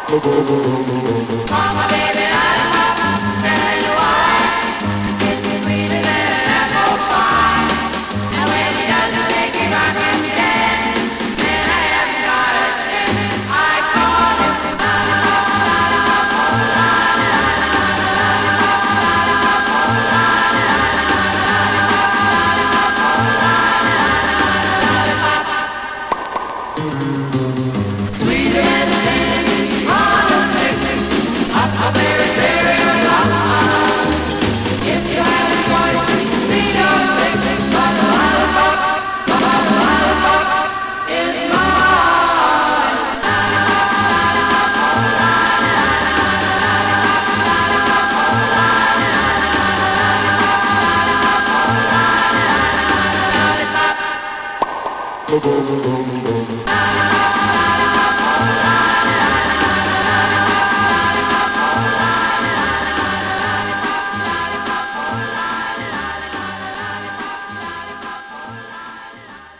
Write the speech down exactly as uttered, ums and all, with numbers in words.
Mama, baby, I tell you why. Get me breathing in an apple pie. And when he doesn't make me rock and dance, then I haven't got a chance. I call him sweeter than any honey, huckleberry, berry, or rock. If you have a choice, be no sick, but the lollipop, the lollipop is mine. Lollipop.